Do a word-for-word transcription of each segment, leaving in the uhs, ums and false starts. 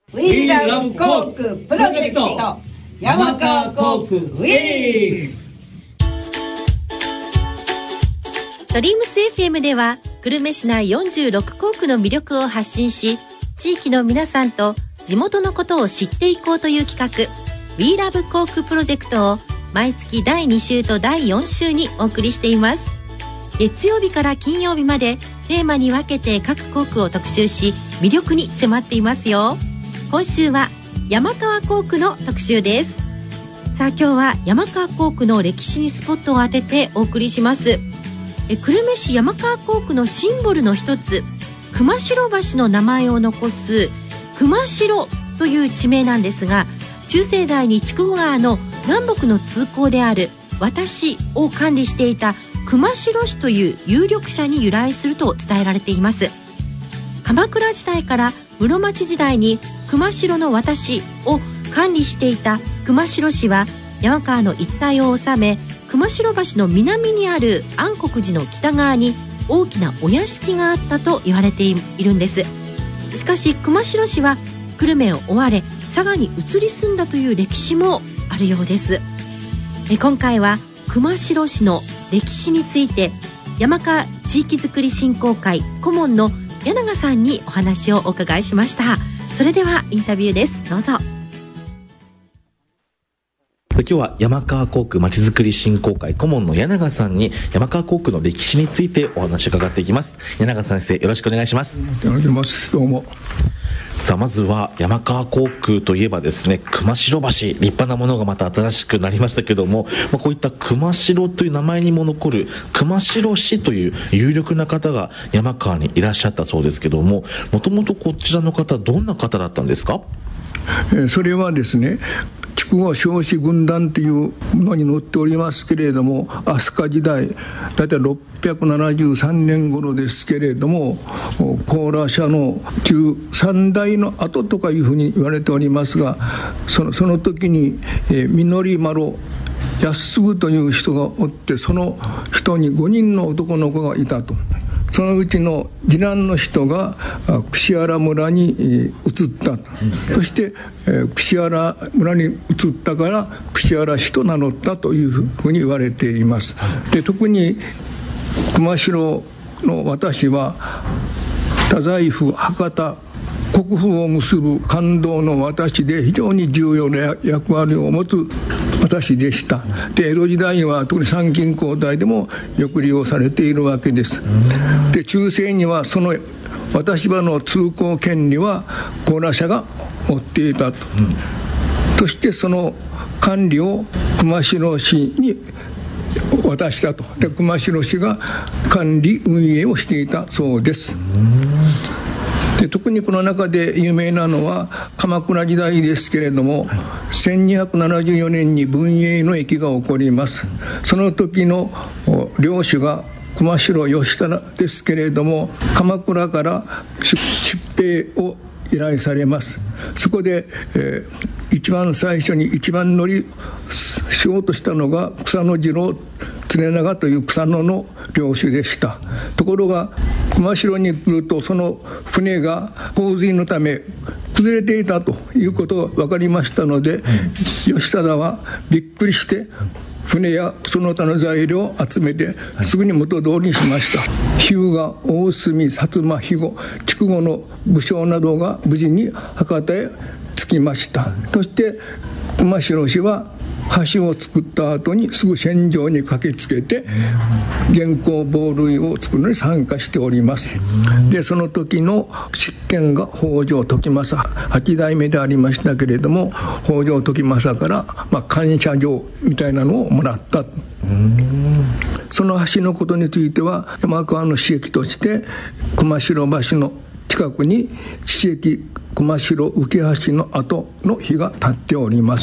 We Love 航空プロジェクト山川航空ウィーク。 ドリームス エフエム では久留米市内よんじゅうろく航空の魅力を発信し、地域の皆さんと地元のことを知っていこうという企画 We Love 航空プロジェクトを毎月だいに週とだいよん週にお送りしています。月曜日から金曜日までテーマに分けて各航空を特集し、魅力に迫っていますよ。今週は山川航空の特集です。さあ今日は山川航空の歴史にスポットを当ててお送りします。え久留米市山川航空のシンボルの一つ、熊代橋の名前を残す熊代という地名なんですが、中生代に筑後川の南北の通行である私を管理していた熊代氏という有力者に由来すると伝えられています。鎌倉時代から室町時代に熊代の私を管理していた熊代氏は山川の一帯を治め、熊代橋の南にある安国寺の北側に大きなお屋敷があったと言われているんです。しかし熊代氏は久留米を追われ佐賀に移り住んだという歴史もあるようです。え今回は熊代氏の歴史について山川地域づくり振興会顧問の柳永さんにお話をお伺いしました。それではインタビューです。どうぞ。 今日は山川航空まちづくり振興会顧問の柳永さんに山川航空の歴史についてお話を伺っていきます。柳永先生、よろしくお願いします。 お願いします。どうも。 さあまずは山川航空といえばですね、熊代橋、立派なものがまた新しくなりましたけども、まあ、こういった熊代という名前にも残る熊代氏という有力な方が山川にいらっしゃったそうですけども、もともとこちらの方どんな方だったんですか？ えー、それはですね、筑後彰子軍団というものに載っておりますけれども、飛鳥時代だいたいろっぴゃくななじゅうさんねん頃ですけれども、高羅社の中三代の後とかいうふうに言われておりますが、その、その時に、えー、実丸安次という人がおって、その人にごにんの男の子がいたと。そのうちの次男の人が櫛原村に移ったと、うん、そして、えー、櫛原村に移ったから櫛原氏と名乗ったというふうに言われています。で、特に熊代の私は太宰府博多国府を結ぶ感動の私で非常に重要な役割を持つ私でした。で、江戸時代は特に参勤交代でもよく利用されているわけです。で、中世にはその私はの通行権利は高羅社が持っていたと、うん、そしてその管理を熊代氏に渡したと。で、熊代氏が管理運営をしていたそうです。で、特にこの中で有名なのは鎌倉時代ですけれども、せんにひゃくななじゅうよねんに文英の役が起こります。その時の領主が熊代義忠ですけれども、鎌倉から出兵を依頼されます。そこで、えー、一番最初に一番乗りしようとしたのが草野次郎常長という草野の領主でした。ところが熊代に来ると、その船が洪水のため崩れていたということが分かりましたので、義忠はびっくりして船やその他の材料を集めてすぐに元通りにしました。日向、大隅、薩摩、肥後、筑後の武将などが無事に博多へ着きました。そして熊代氏は橋を作った後にすぐ戦場に駆けつけて元寇防塁を作るのに参加しております。で、その時の執権が北条時政、はち代目でありましたけれども、北条時政から、まあ、感謝状みたいなのをもらった。その橋のことについては山川の史跡として熊代橋の近くに史跡熊代浮橋の跡の碑が立っております。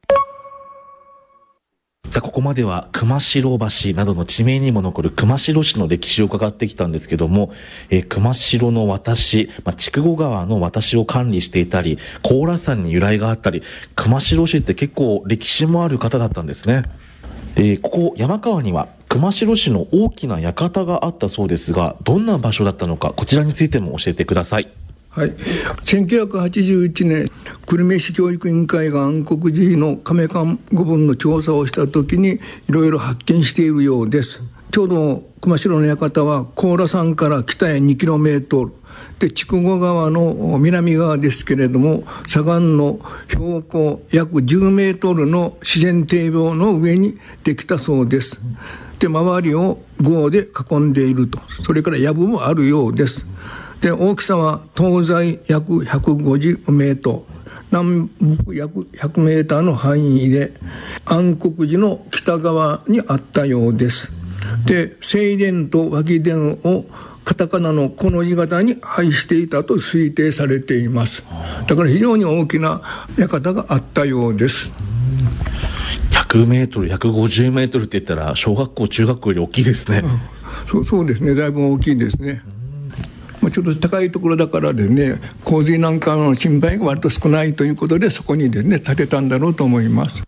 さあここまでは熊代橋などの地名にも残る熊代市の歴史を伺ってきたんですけども、えー、熊代の私、まあ、筑後川の私を管理していたり、高羅山に由来があったり、熊代市って結構歴史もある方だったんですね。えー、ここ山川には熊代市の大きな館があったそうですが、どんな場所だったのか、こちらについても教えてください。 はい、せんきゅうひゃくはちじゅういちねん久留米市教育委員会が安国寺の亀館御分の調査をしたときにいろいろ発見しているようです。ちょうど熊代の館は高良山から北へ にキロメートルで、筑後川の南側ですけれども、左岸の標高約じゅうメートルの自然堤防の上にできたそうです。で、周りを壕で囲んでいると。それから藪もあるようです。で、大きさは東西約ひゃくごじゅうメートル、南北約ひゃくメーターの範囲で安国寺の北側にあったようです。で、正殿と脇殿をカタカナのこの字型に配していたと推定されています。だから非常に大きな館があったようです。 ひゃくメートル、ひゃくごじゅうメートルって言ったら小学校、中学校より大きいですね。 うん、そう、そうですね。だいぶ大きいですね。まあ、ちょっと高いところだからですね、洪水なんかの心配が割と少ないということで、そこにですね、建てたんだろうと思います。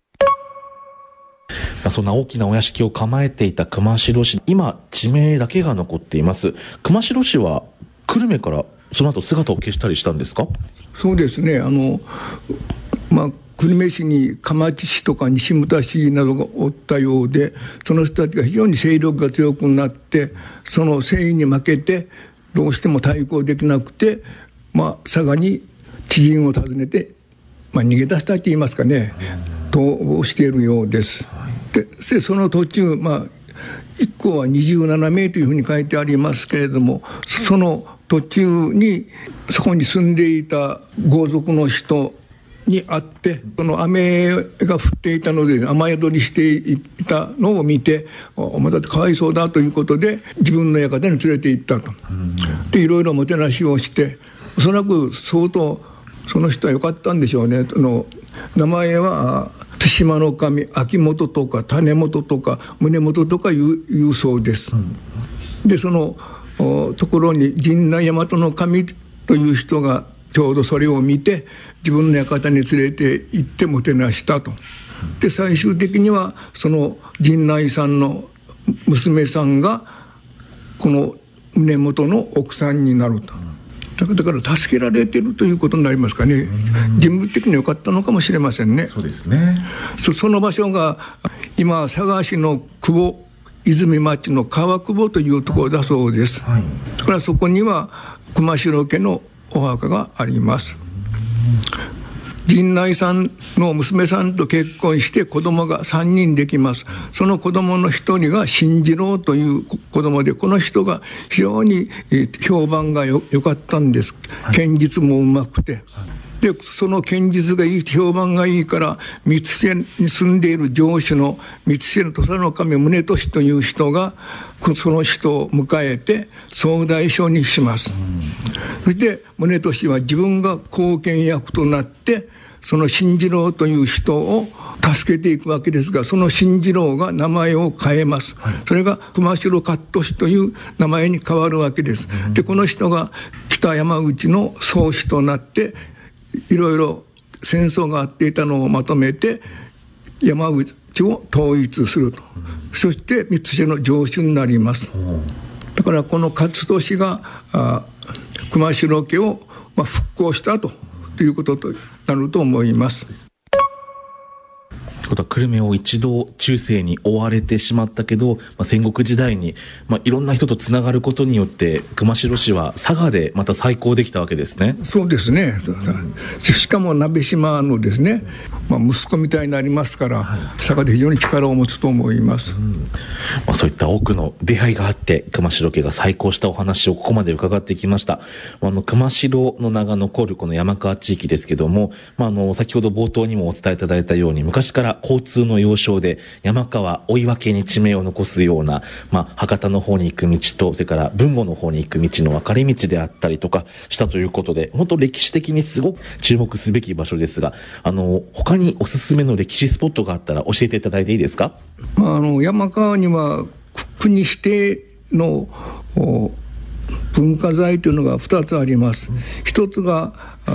そんな大きなお屋敷を構えていた熊代市、今地名だけが残っています。熊代市は久留米からその後姿を消したりしたんですか？ そうですね、あの、まあ、久留米市に蒲池市とか西牟田市などがおったようで、その人たちが非常に勢力が強くなって、その勢に負けてどうしても対抗できなくて、まあ、佐賀に知人を訪ねて、まあ、逃げ出したと言いますかね、逃亡しているようです。で, でその途中、まあ、一行はにじゅうななめいというふうに書いてありますけれども、その途中にそこに住んでいた豪族の人に会って、その雨が降っていたので雨宿りしていたのを見て、お前だってかわいそうだということで自分の館に連れて行ったと。で、いろいろもてなしをして、おそらく相当その人は良かったんでしょうね。あの名前は対馬の神秋元とか種元とか宗元とかいう、いうそうです。で、そのところに陣内大和の神という人がちょうどそれを見て自分の館に連れて行ってもてなしたと。で、最終的にはその陣内さんの娘さんがこの宗元の奥さんになると。だから助けられているということになりますかね。人物的に良かったのかもしれませんね。 そうですね。 そ, その場所が今佐賀市の久保泉町の川久保というところだそうです、はい、だからそこには熊代家のお墓があります。陣内さんの娘さんと結婚して子供がさんにんできます。その子供の一人が新次郎という子供で、この人が非常に評判がよかったんです。剣術もうまくて、でその剣術がいい、評判がいいから三瀬に住んでいる城主の三瀬の土佐の神宗俊という人がその人を迎えて総大将にします。そして宗俊は自分が後見役となってその新次郎という人を助けていくわけですが、その新次郎が名前を変えます、はい、それが熊代勝利という名前に変わるわけです、うん、でこの人が北山内の宗主となっていろいろ戦争があっていたのをまとめて山内を統一すると、うん、そして三瀬の城主になります、うん、だからこの勝利があ熊代家を、まあ、復興したということとなると思います。 ということは久留米を一度中世に追われてしまったけど、まあ、戦国時代に、まあ、いろんな人とつながることによって熊代市は佐賀でまた再興できたわけですね。 そうですね。しかも鍋島のですね、まあ、息子みたいになりますから、はい、佐賀で非常に力を持つと思います、うんまあ、そういった多くの出会いがあって熊代家が再興したお話をここまで伺ってきました。あの熊代の名が残るこの山川地域ですけども、まあ、あの先ほど冒頭にもお伝えいただいたように昔から交通の要衝で山川追分に地名を残すような、まあ、博多の方に行く道とそれから豊後の方に行く道の分かれ道であったりとかしたということで、本当歴史的にすごく注目すべき場所ですが、あの他におすすめの歴史スポットがあったら教えていただいていいですか？ まあ、あの山川には国指定の文化財というのがふたつあります。一つが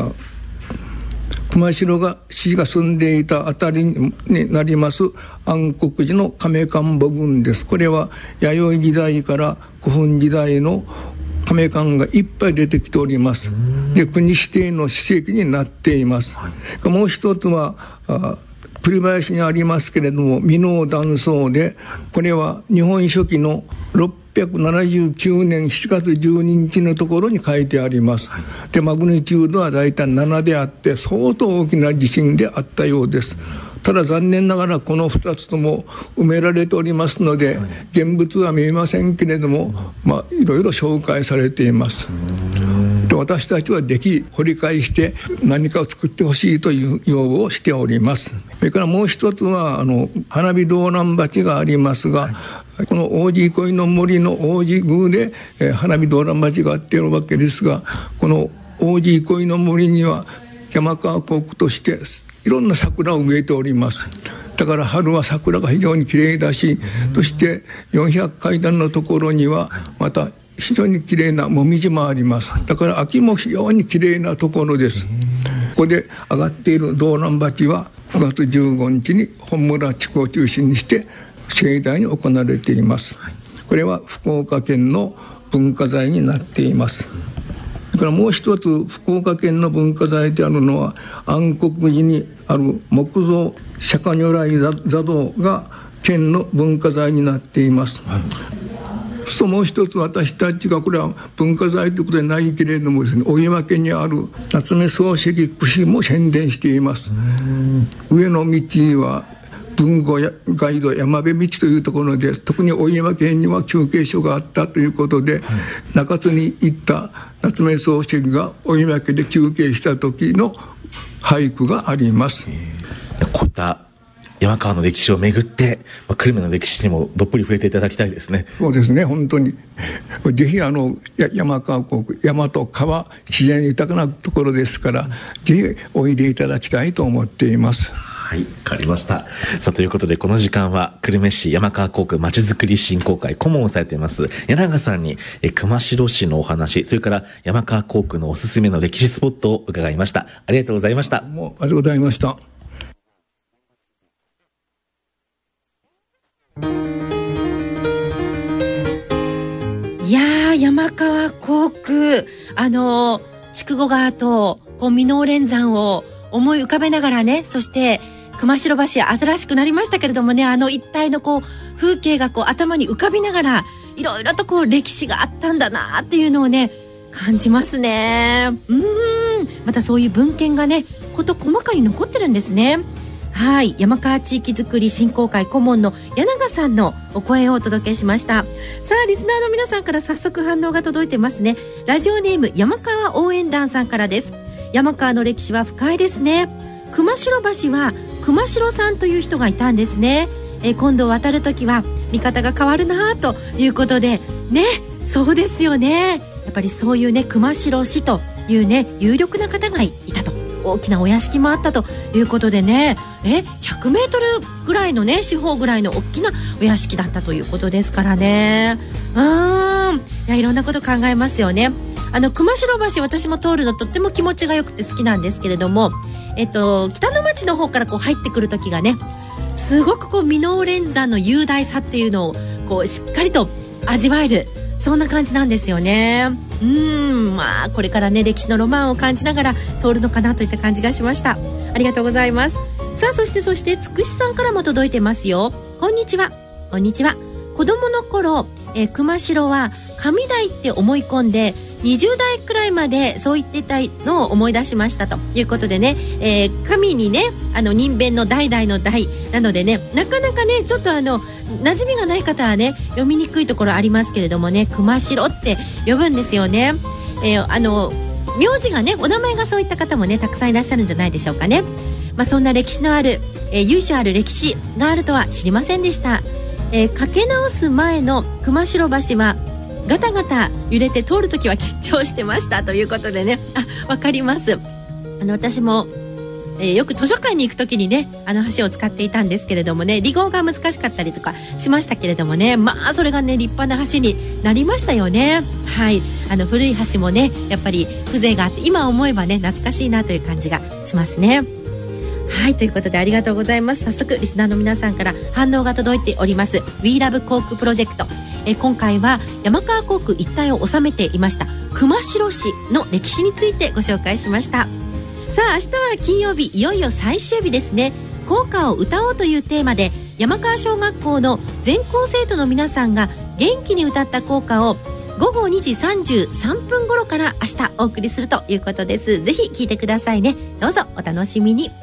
熊代が氏が住んでいたあたりになります安国寺の亀館母群です。これは弥生時代から古墳時代の亀館がいっぱい出てきております。で、国指定の史跡になっています、はい、もう一つはあ栗林にありますけれども、箕面断層で、これは日本書紀のろっぴゃくななじゅうきゅうねんしちがつじゅうににちのところに書いてあります。で、マグニチュードはだいたいななであって、相当大きな地震であったようです。ただ残念ながらこのふたつとも埋められておりますので、現物は見えませんけれども、まあ、いろいろ紹介されています。で、私たちはでき掘り返して何かを作ってほしいという要望をしております。それからもう一つはあの花火動乱鉢がありますが、この王子憩いの森の王子宮で、えー、花火動乱鉢があっているわけですが、この王子憩いの森には山川国としていろんな桜を植えております。だから春は桜が非常にきれいだし、そしてよんひゃくかいだんのところにはまた非常にきれいなもみじもあります。だから秋も非常にきれいなところです。ここで上がっている動乱鉢はくがつじゅうごにちに本村地区を中心にして盛大に行われています。これは福岡県の文化財になっています。それからもう一つ福岡県の文化財であるのは、安国寺にある木造釈迦如来座像が県の文化財になっています。はい、そもう一つ、私たちがこれは文化財ということでないけれどもですね、小山家にある夏目漱石串も宣伝しています。上の道は文語やガイド山辺道というところで、特に大山県には休憩所があったということで、はい、中津に行った夏目漱石が大山家で休憩した時の俳句があります。 こういった山川の歴史をめぐって、まあ、久留米の歴史にもどっぷり触れていただきたいですね。 そうですね、本当にぜひあの山川国、山と川、自然豊かなところですから、ぜひおいでいただきたいと思っています。 はい、わかりました。さあ、ということでこの時間は久留米市山川工区まちづくり振興会顧問をされています柳永さんにえ熊代市のお話、それから山川工区のおすすめの歴史スポットを伺いました。ありがとうございました。 もうありがとうございました。 いやー、山川工区、あの筑後川とこう箕面連山を思い浮かべながらね、そして熊代橋新しくなりましたけれどもね、あの一帯のこう風景がこう頭に浮かびながら、いろいろとこう歴史があったんだなっていうのをね感じますね。うーん、またそういう文献がねこと細かに残ってるんですね。はい、山川地域づくり振興会顧問の柳永さんのお声をお届けしました。さあ、リスナーの皆さんから早速反応が届いてますね。ラジオネーム山川応援団さんからです。山川の歴史は深いですね。熊代橋は熊代さんという人がいたんですね。え今度渡るときは見方が変わるなということでね。そうですよね。やっぱりそういうね熊代氏というね有力な方がいたと、大きなお屋敷もあったということでね、えひゃくメートルぐらいのね四方ぐらいの大きなお屋敷だったということですからね。うーん、いや、いろんなこと考えますよね。あの熊代橋、私も通るのとっても気持ちがよくて好きなんですけれども、えっと北の町の方からこう入ってくる時がね、すごくこう箕面連山の雄大さっていうのをこうしっかりと味わえる、そんな感じなんですよね。うーん、まあこれからね歴史のロマンを感じながら通るのかなといった感じがしました。ありがとうございます。さあ、そしてそしてつくしさんからも届いてますよ。こんにちは。こんにちは。子供の頃、えー、熊代は神台って思い込んでにじゅうだいくらいまでそう言ってたのを思い出しましたということでね、えー、神にねあの人弁の代々の代なのでね、なかなかねちょっとあの馴染みがない方はね読みにくいところありますけれどもね、熊代って呼ぶんですよね。えー、あの名字がねお名前がそういった方もねたくさんいらっしゃるんじゃないでしょうかね。まあ、そんな歴史のある、えー、由緒ある歴史があるとは知りませんでした。えー、かけ直す前の熊代橋はガタガタ揺れて通るときは緊張してましたということでね、あ、わかります。あの私も、えー、よく図書館に行くときにねあの橋を使っていたんですけれどもね、離合が難しかったりとかしましたけれどもね、まあそれがね立派な橋になりましたよね。はい、あの古い橋もねやっぱり風情があって今思えばね懐かしいなという感じがしますね。はい、ということでありがとうございます。早速リスナーの皆さんから反応が届いております。 We Love コークプロジェクト、 え今回は山川航空一帯を治めていました熊代市の歴史についてご紹介しました。さあ明日は金曜日、いよいよ最終日ですね。校歌を歌おうというテーマで山川小学校の全校生徒の皆さんが元気に歌った校歌をごごにじさんじゅうさんぷん頃から明日お送りするということです。ぜひ聞いてくださいね。どうぞお楽しみに。